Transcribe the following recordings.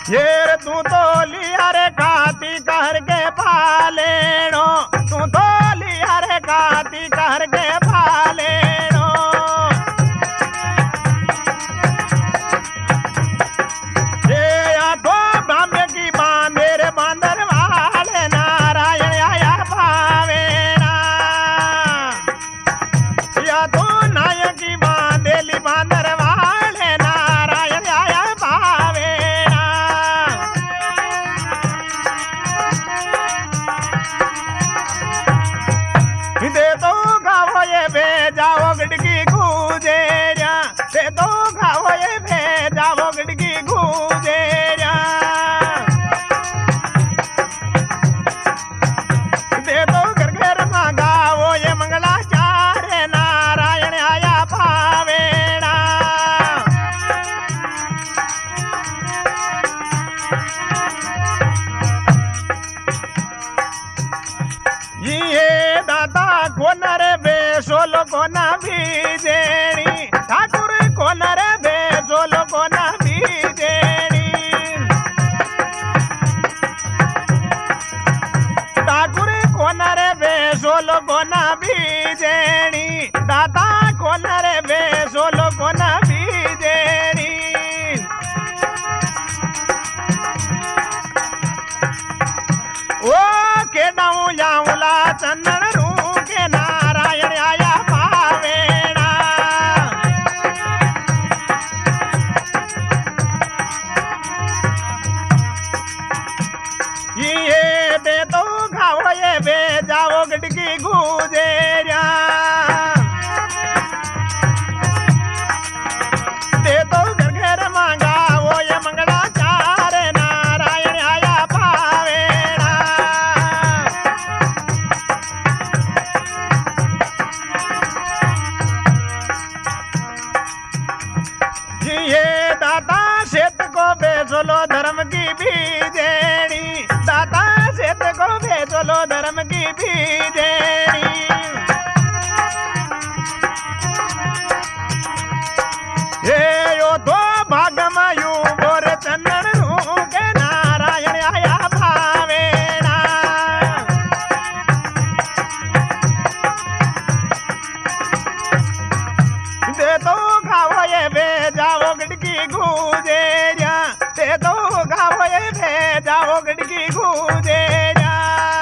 ये तू तो लिया रे खाती कर के पालेनो, तू तो लिया रे खाती कर के पालेनो। ये या तो ब्राह्मण की बांधे रे बांदर वाले नारायण आया पावेना, या तो नायक की बांधेली बांदर वाले नारायण आया पावेना। दे तो गावो ये भेजाओ गडकी गुजेरिया, दे तो गावो ये भेजाओ गडकी गुजेरिया। दे तो घर घर मांगाओ ये मंगलाचार नारायण आया पावेना। ये दादा कोन रे बेसोल कोना बीजेणी, ठाकुर कोन रे बेसोल कोना बीजेणी। ठाकुर कोन रे बेसोल कोना बीजेणी, दादा कोन रे बेसोल कोना बीजेणी। ओ केडाऊ जाऊला चंदन रू के नारायण आया पावेना। ये दे तो खाओ ये भेजाओ गडकी गुजेरिया, दे तो घर घर मांगाओ ये मंगलाचार नारायण आया पावेना। ये दाता शेत को बेचलो धर्म की बीजेणी, दाता शेत को बेचलो धर्म की बीजेणी। ये यो तो भागमायु बोर चंदन रू के नारायण आया भावेना। दे तो गावो ये भेजाओ गडकी गुजेरिया, दे तो गावो ये भेजाओ गडकी गुजेरिया।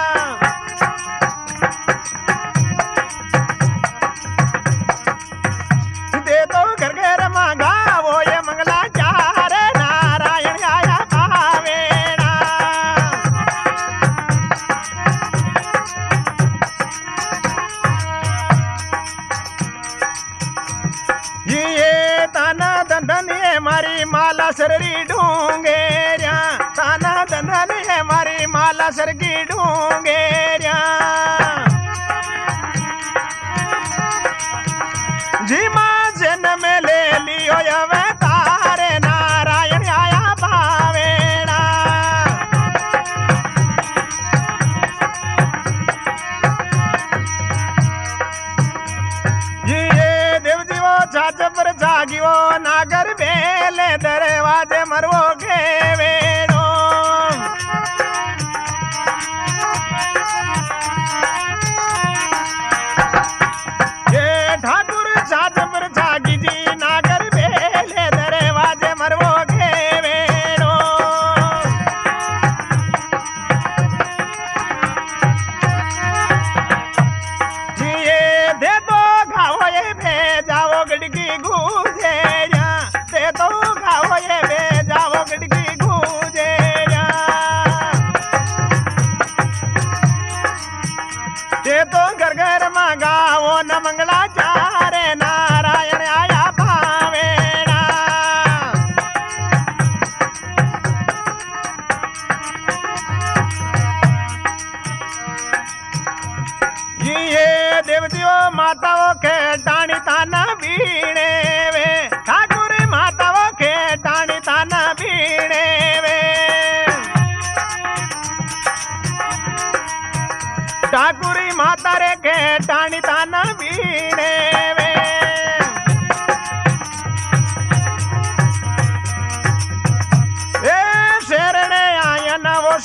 दे तो घर घर मांगाओ ये मंगलाचार नारायण आया पावेना। ये ताना दंदन है मारी माला सररी ढूंगेरिया, ताना दंदन है मारी माला सर की ढूंगेरिया। जी माँ जन्म ले लियो यवे तारे नारायण आया पावेना। ये देव जीवो छाछ पर जागियो नागर बेले दरवाजे मरवो के वेणो। ये ठाकुर छाछ पर जागी जी नागर बेले दरवाजे मरवो के वेणो। ये दे तो गावो ये भेजाओ गडकी गुजेरिया, दे तो गावो ये भेजाओ गडकी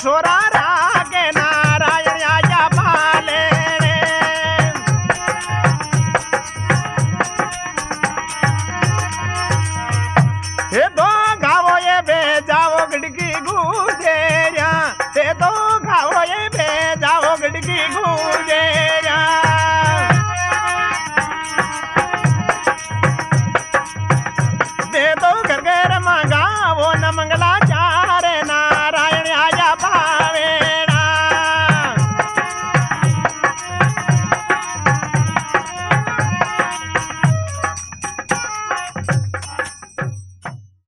सोरा रागे नारायण आया पाले हे दो गावो ये बेजाओ गड़की गुजेरिया हे दो गावो ये बेजाओ गड़की गुजेरिया दे दो घर घर मांगा वो न मंगला